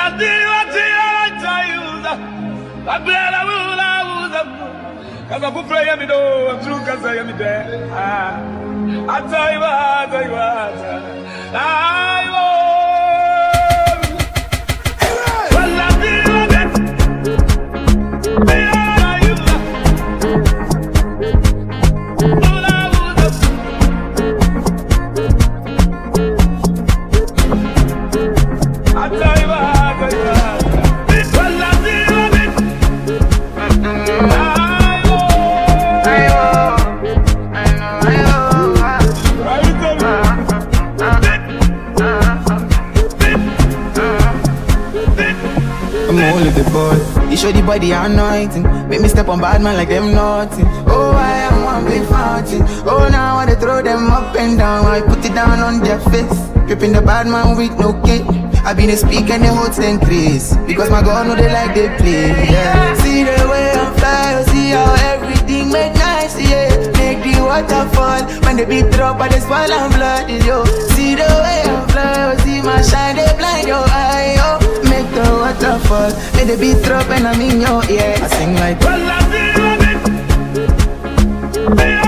Show the body anointing, make me step on bad man like them nothing. Oh, I am one big fountain. Oh, now I wanna throw them up and down. I put it down on their face, gripping the bad man with no cake. I been a speak and the hoods increase, because my God know they like they play. Yeah. See the way I'm fly, see how everything make nice. Yeah, make the waterfall when the beat drop, I just fall and blood. Yo, see the way I'm fly, see my shine, they blind your eye. Yo, make the waterfall, let the beat drop and I'm in your ear. I sing like, well, I feel it.